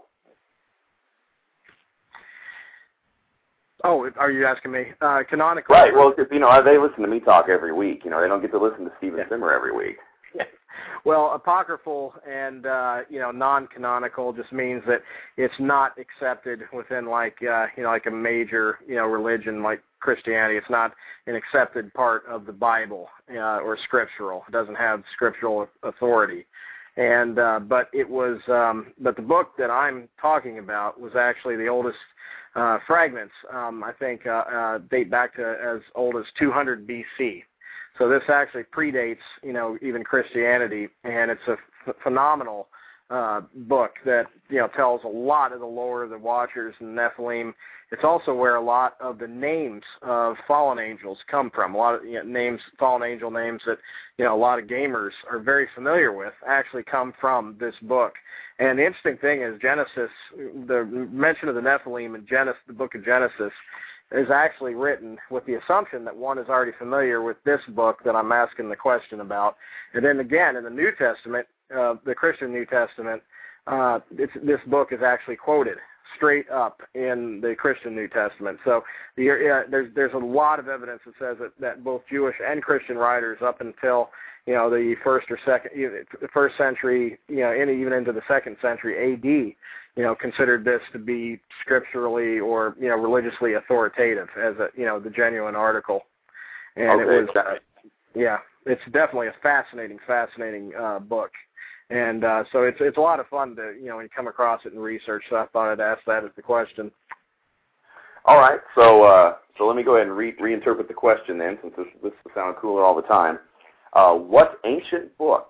Oh, are you asking me? Canonical.
Right. Well, because, they listen to me talk every week. They don't get to listen to Steven Zimmer every week.
Well, apocryphal and non-canonical just means that it's not accepted within like a major religion like Christianity. It's not an accepted part of the Bible or scriptural. It doesn't have scriptural authority. And but the book that I'm talking about was actually the oldest fragments. I think date back to as old as 200 BC. So this actually predates, even Christianity, and it's a phenomenal book that, tells a lot of the lore of the Watchers and Nephilim. It's also where a lot of the names of fallen angels come from. A lot of fallen angel names that, a lot of gamers are very familiar with actually come from this book. And the interesting thing is Genesis, the mention of the Nephilim in the book of Genesis, is actually written with the assumption that one is already familiar with this book that I'm asking the question about. And then again, in the New Testament, the Christian New Testament, this book is actually quoted straight up in the Christian New Testament. So there's a lot of evidence that says that both Jewish and Christian writers up until the first century, and even into the second century AD, considered this to be scripturally or religiously authoritative as the genuine article. And
okay.
It was it's definitely a fascinating book. And so it's a lot of fun to when you come across it and research. So I thought I'd ask that as the question.
All right, so let me go ahead and reinterpret the question then, since this sounds cooler all the time. What ancient book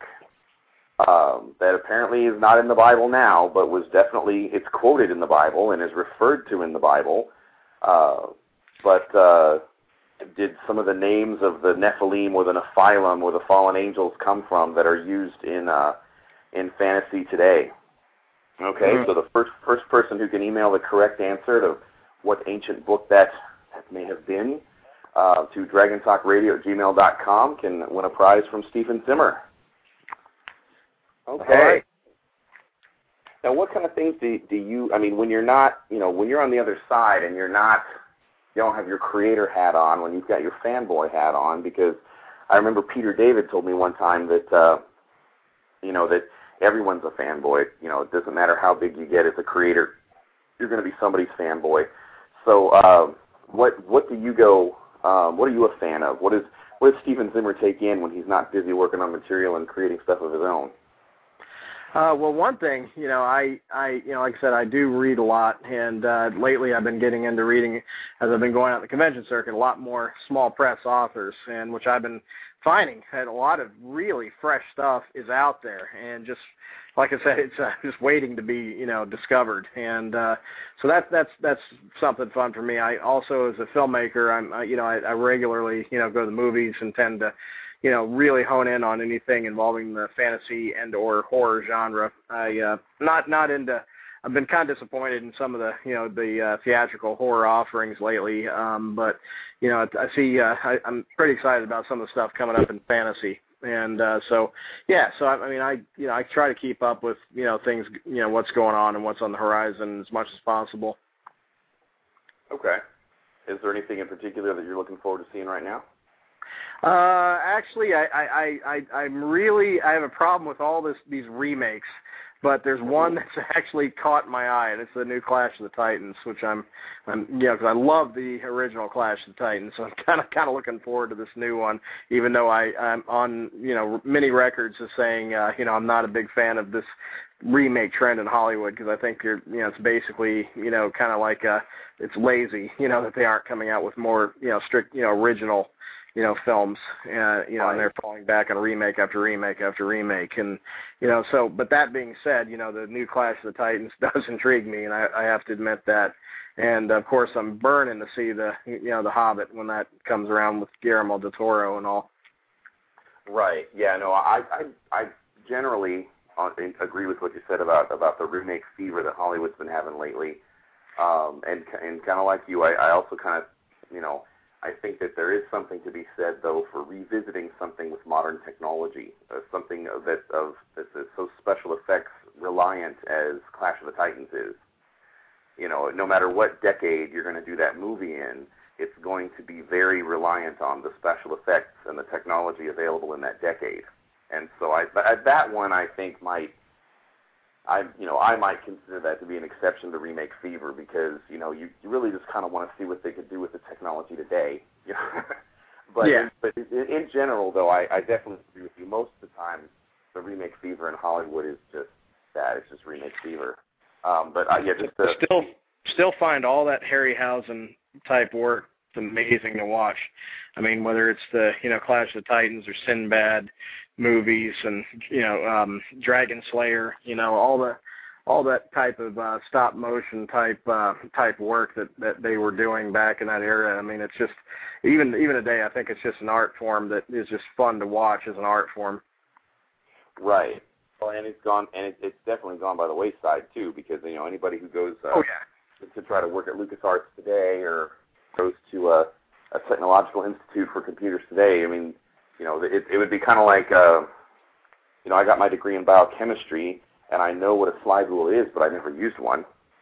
that apparently is not in the Bible now, but it's quoted in the Bible and is referred to in the Bible, but did some of the names of the Nephilim or the Nephilim or the fallen angels come from that are used in fantasy today? Okay,
Mm-hmm.
So the first person who can email the correct answer to what ancient book that may have been to dragontalkradio@gmail.com can win a prize from Steven Zimmer. Okay.
Right.
Now, what kind of things do you, when you're not, when you're on the other side and you don't have your creator hat on, when you've got your fanboy hat on, because I remember Peter David told me one time that, that everyone's a fanboy. It doesn't matter how big you get as a creator, you're going to be somebody's fanboy. So, what do you go? What are you a fan of? What does Steven Zimmer take in when he's not busy working on material and creating stuff of his own?
Well, one thing, I like I said, I do read a lot, and lately I've been getting into reading, as I've been going out the convention circuit, a lot more small press authors, and which I've been finding that a lot of really fresh stuff is out there, and just like I said, it's just waiting to be discovered, and so that's something fun for me. I also, as a filmmaker, I regularly go to the movies and tend to really hone in on anything involving the fantasy and or horror genre. I've been kind of disappointed in some of the theatrical horror offerings lately, but I see I'm pretty excited about some of the stuff coming up in fantasy, and so I try to keep up with things, what's going on and what's on the horizon as much as possible.
Okay. Is there anything in particular that you're looking forward to seeing right now?
Actually, I have a problem with all these remakes, but there's one that's actually caught my eye, and it's the new Clash of the Titans, which I'm because I love the original Clash of the Titans, so I'm kind of looking forward to this new one, even though I'm on many records as saying I'm not a big fan of this remake trend in Hollywood, because I think it's basically kind of like it's lazy, that they aren't coming out with more strict original films, and they're falling back on remake after remake after remake, and but that being said, the new Clash of the Titans does intrigue me, and I have to admit that, and of course I'm burning to see the the Hobbit when that comes around with Guillermo del Toro and all.
Right. Yeah. No. I generally agree with what you said about the remake fever that Hollywood's been having lately, and kind of like you, I also kind of I think that there is something to be said, though, for revisiting something with modern technology, something that's so special effects reliant as Clash of the Titans is. No matter what decade you're going to do that movie in, it's going to be very reliant on the special effects and the technology available in that decade. And so that one I think I might consider that to be an exception to remake fever, because you really just kind of want to see what they could do with the technology today. But in general, though, I definitely agree with you. Most of the time, the remake fever in Hollywood is just that. It's just remake fever.
Still find all that Harryhausen type work amazing to watch. I mean, whether it's the Clash of the Titans or Sinbad movies, and Dragon Slayer, all that type of stop motion type work that they were doing back in that era. I mean, it's just even today, I think it's just an art form that is just fun to watch as an art form.
Right. Well, and it's definitely gone by the wayside too, because anybody who goes to try to work at LucasArts today, or goes to a technological institute for computers today, I mean, it would be kind of like, I got my degree in biochemistry, and I know what a slide rule is, but I never used one.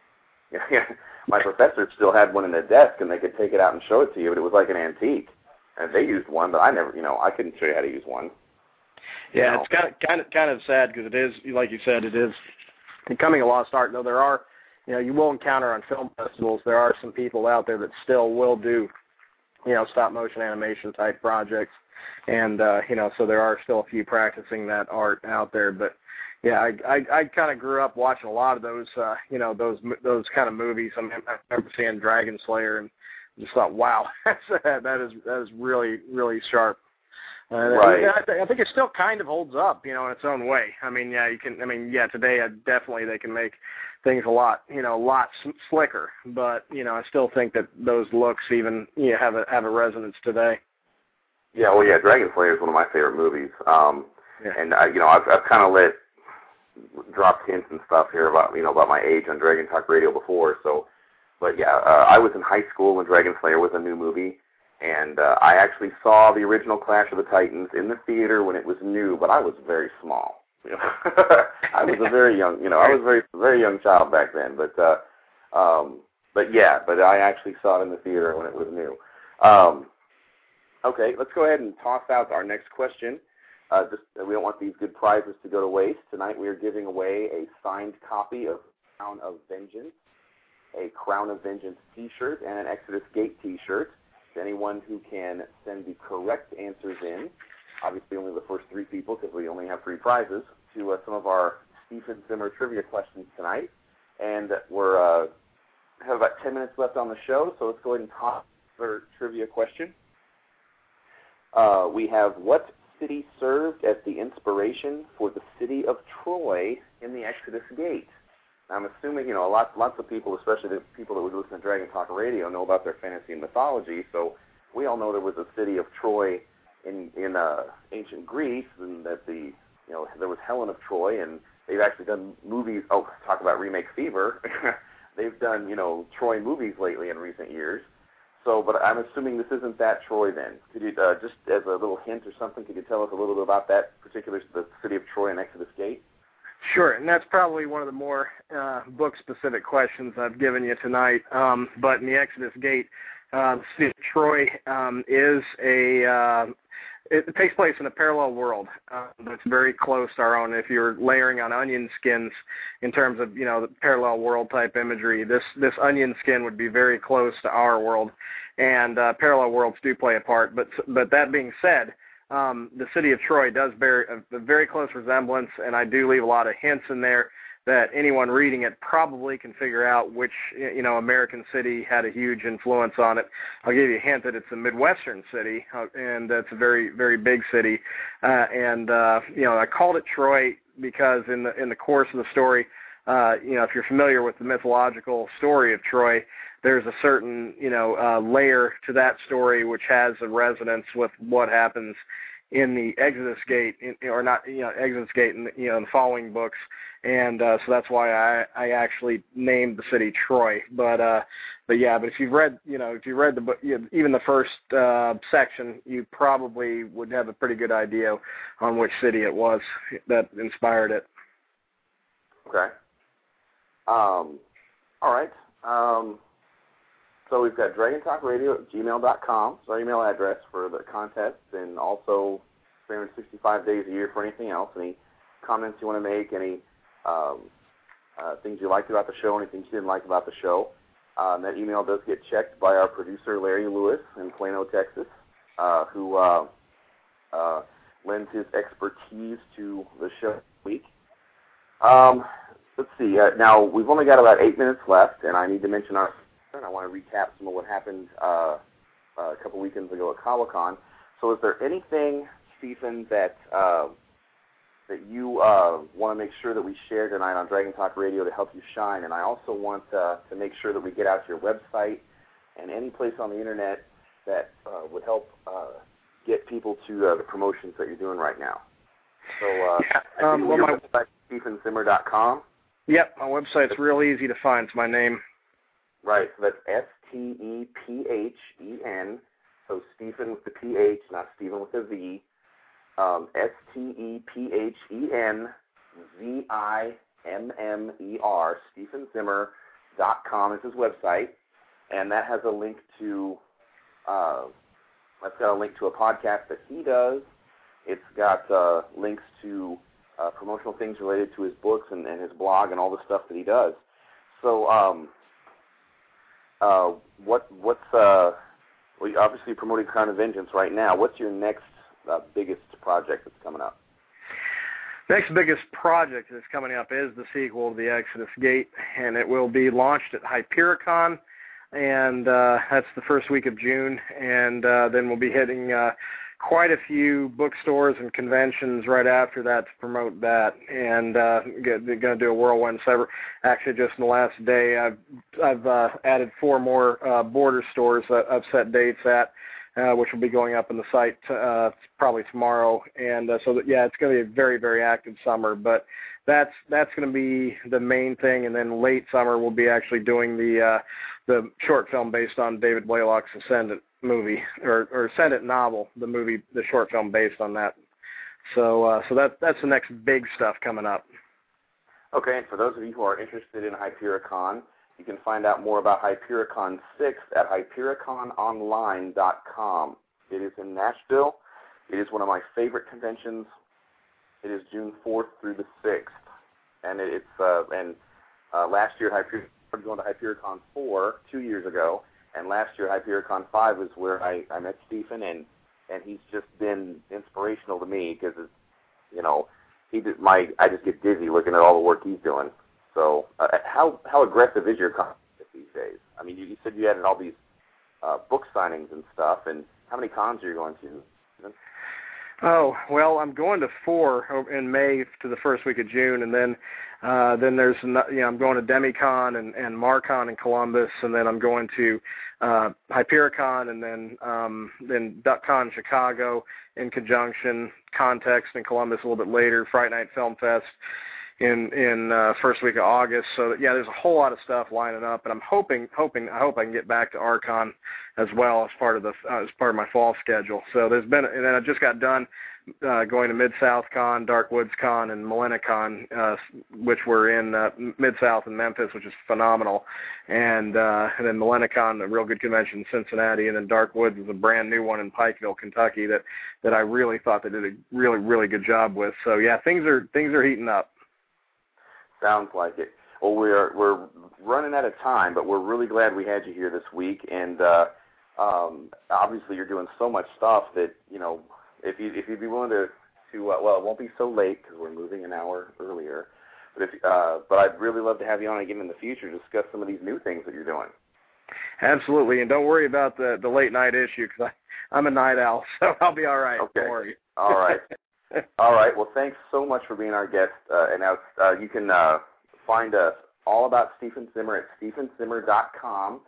My professor still had one in their desk, and they could take it out and show it to you, but it was like an antique. And they used one, but I never, I couldn't show you how to use one.
Yeah, it's kind of sad, because it is, like you said, it is becoming a lost art. Though there are, you will encounter on film festivals, there are some people out there that still will do, stop motion animation type projects, and so there are still a few practicing that art out there. But yeah, I kind of grew up watching a lot of those, those kind of movies. I remember seeing Dragon Slayer and just thought, wow, that is really, really sharp.
Right.
I think it still kind of holds up, in its own way. I mean, today definitely they can make things a lot slicker, but I still think that those looks even have a resonance today.
Yeah, well, Dragon Slayer is one of my favorite movies. And I've kind of dropped hints and stuff here about my age on Dragon Talk Radio before. So, but I was in high school when Dragon Slayer was a new movie. And I actually saw the original Clash of the Titans in the theater when it was new, but I was very small. I was a very young, I was a very, very young child back then. But I actually saw it in the theater when it was new. Okay, let's go ahead and toss out our next question. We don't want these good prizes to go to waste. Tonight we are giving away a signed copy of Crown of Vengeance, a Crown of Vengeance T-shirt, and an Exodus Gate T-shirt. Anyone who can send the correct answers in, obviously only the first 3 people, because we only have 3 prizes, to some of our Stephen Zimmer trivia questions tonight. And we're have about 10 minutes left on the show, so let's go ahead and toss our trivia question. We have, what city served as the inspiration for the city of Troy in the Exodus Gate? I'm assuming, lots of people, especially the people that would listen to Dragon Talk Radio, know about their fantasy and mythology. So we all know there was a city of Troy in ancient Greece, and that there was Helen of Troy, and they've actually done movies. Oh, talk about remake fever. They've done, Troy movies lately in recent years. So, but I'm assuming this isn't that Troy then. Could you, just as a little hint or something, could you tell us a little bit about that particular, the city of Troy and Exodus Gate?
Sure, and that's probably one of the more book-specific questions I've given you tonight. But in the Exodus Gate, the city of Troy it takes place in a parallel world that's very close to our own. If you're layering on onion skins in terms of, the parallel world type imagery, this onion skin would be very close to our world, and parallel worlds do play a part. But that being said, the city of Troy does bear a very close resemblance, and I do leave a lot of hints in there that anyone reading it probably can figure out which, American city had a huge influence on it. I'll give you a hint that it's a Midwestern city, and it's a very, very big city. I called it Troy because in the course of the story, if you're familiar with the mythological story of Troy, there's a certain, layer to that story which has a resonance with what happens in the Exodus Gate, Exodus Gate in the following books. And so that's why I actually named the city Troy. But if you've read the book, even the first section, you probably would have a pretty good idea on which city it was that inspired it.
Okay. All right. So we've got DragonTalkRadio@gmail.com. It's our email address for the contest, and also 365 days a year for anything else. Any comments you want to make, any things you liked about the show, anything you didn't like about the show. That email does get checked by our producer, Larry Lewis, in Plano, Texas, who lends his expertise to the show this week. Let's see. Now, we've only got about 8 minutes left, and I need to mention I want to recap some of what happened a couple weekends ago at Comic-Con. So is there anything, Stephen, that you want to make sure that we share tonight on Dragon Talk Radio to help you shine? And I also want to make sure that we get out to your website and any place on the Internet that would help get people to the promotions that you're doing right now. So your website is StephenZimmer.com.
Yep, my website's real easy to find. It's my name.
Right, so that's STEPHEN, so Stephen with the PH, not Stephen with the V. STEPHENZIMMER, StephenZimmer.com is his website, and that has a link to a podcast that he does. It's got links to promotional things related to his books and his blog and all the stuff that he does. So well, you're obviously promoting Crown of Vengeance right now. What's your next biggest project that's coming up?
Next biggest project that's coming up is the sequel to the Exodus Gate, and it will be launched at Hypericon, and that's the first week of June, and then we'll be hitting quite a few bookstores and conventions right after that to promote that, and they're going to do a whirlwind cyber. Actually, just in the last day, I've added 4 more border stores that I've set dates at, which will be going up on the site probably tomorrow, and it's going to be a very, very active summer. But that's going to be the main thing, and then late summer we'll be actually doing the short film based on David Blaylock's Ascendant movie or Ascendant novel, the short film based on that. So that's the next big stuff coming up.
Okay, and for those of you who are interested in Hypericon, you can find out more about Hypericon 6 at HypericonOnline.com. It is in Nashville. It is one of my favorite conventions. It is June 4th through the 6th, and last year I started going to Hypericon 4 2 years ago, and last year Hypericon 5 is where I met Stephen, and he's just been inspirational to me because I just get dizzy looking at all the work he's doing. So how aggressive is your content these days? I mean, you said you had all these book signings and stuff, and how many cons are you going to?
Oh, well, I'm going to 4 in May to the first week of June, and then there's I'm going to Demicon and Marcon in Columbus, and then I'm going to Hypericon, and then DuckCon Chicago in conjunction, Context in Columbus a little bit later, Fright Night Film Fest in first week of August. So yeah, there's a whole lot of stuff lining up, and I hope I can get back to Archon as well as part of my fall schedule. So and then I just got done going to Mid-South Con, Dark Woods Con, and MillenniCon, which were in Mid-South and Memphis, which is phenomenal, and then MillenniCon, a real good convention in Cincinnati, and then Dark Woods is a brand new one in Pikeville, Kentucky, that I really thought they did a really, really good job with. So yeah, things are heating up.
Sounds like it. Well, we're running out of time, but we're really glad we had you here this week, and obviously you're doing so much stuff that, you know, if you'd be willing to well, it won't be so late because we're moving an hour earlier, but I'd really love to have you on again in the future to discuss some of these new things that you're doing.
Absolutely, and don't worry about the late night issue because I'm a night owl, so I'll be all right.
Okay.
Don't worry.
All right. All right. Well, thanks so much for being our guest. And now you can find us all about Stephen Zimmer at stephenzimmer.com,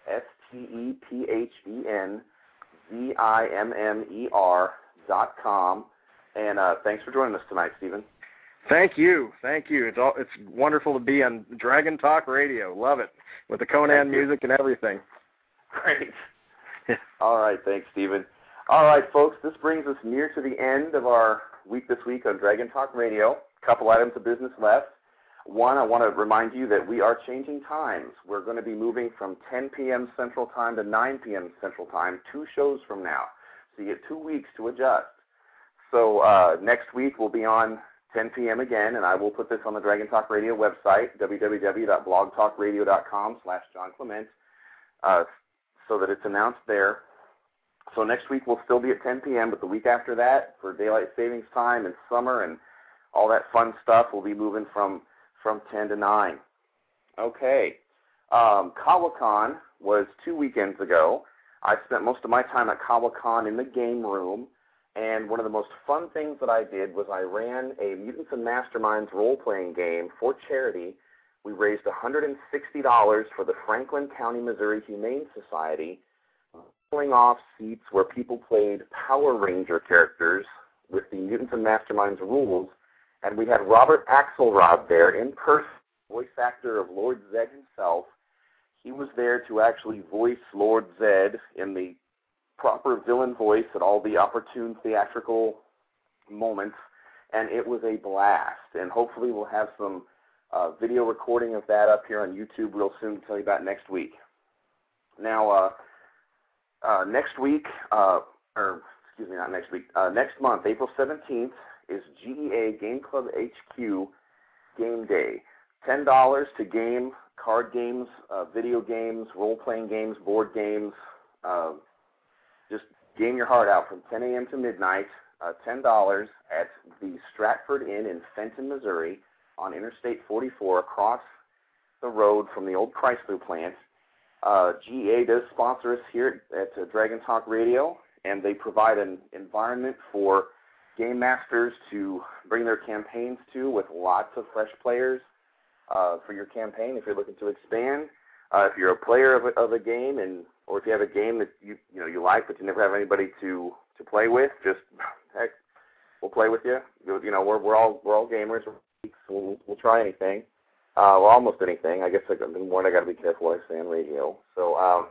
Stephenzimmer.com. And thanks for joining us tonight, Stephen.
Thank you. It's wonderful to be on Dragon Talk Radio. Love it, with the Conan music and everything.
Great. All right. Thanks, Stephen. All right, folks, this brings us near to the end of our week this week on Dragon Talk Radio. A couple items of business left. One, I want to remind you that we are changing times. We're going to be moving from 10 p.m. Central Time to 9 p.m. Central Time, 2 shows from now. So you get 2 weeks to adjust. So next week we'll be on 10 p.m. again, and I will put this on the Dragon Talk Radio website, www.blogtalkradio.com/John Clement, so that it's announced there. So next week we'll still be at 10 p.m., but the week after that, for daylight savings time and summer and all that fun stuff, we'll be moving from 10 to 9. Okay. KawaCon was 2 weekends ago. I spent most of my time at KawaCon in the game room, and one of the most fun things that I did was I ran a Mutants and Masterminds role-playing game for charity. We raised $160 for the Franklin County, Missouri Humane Society, pulling off seats where people played Power Ranger characters with the Mutants and Masterminds rules, and we had Robert Axelrod there in person, voice actor of Lord Zed himself. He was there to actually voice Lord Zed in the proper villain voice at all the opportune theatrical moments, and it was a blast. And hopefully we'll have some video recording of that up here on YouTube real soon to tell you about next week. Now, next month, April 17th, is GEA Game Club HQ Game Day. $10 to game card games, video games, role-playing games, board games. Just game your heart out from 10 a.m. to midnight. $10 at the Stratford Inn in Fenton, Missouri, on Interstate 44, across the road from the old Chrysler plant. GEA does sponsor us here at Dragon Talk Radio, and they provide an environment for game masters to bring their campaigns to, with lots of fresh players for your campaign if you're looking to expand. If you're a player of a game, or if you have a game that you like but you never have anybody to play with, just heck, we'll play with you. We're all gamers. So we'll try anything. Well, almost anything. I guess I got to be careful what I say on radio. So,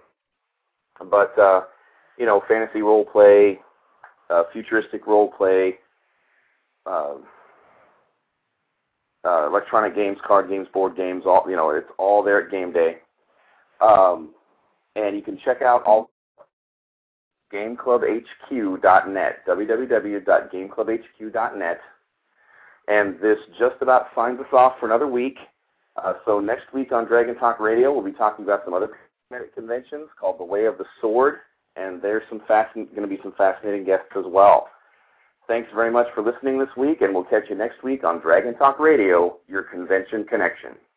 fantasy role play, futuristic role play, electronic games, card games, board games. It's all there at Game Day. And you can check out all GameClubHQ.net, www.GameClubHQ.net. And this just about signs us off for another week. So next week on Dragon Talk Radio, we'll be talking about some other conventions called The Way of the Sword, and there's going to be some fascinating guests as well. Thanks very much for listening this week, and we'll catch you next week on Dragon Talk Radio, your convention connection.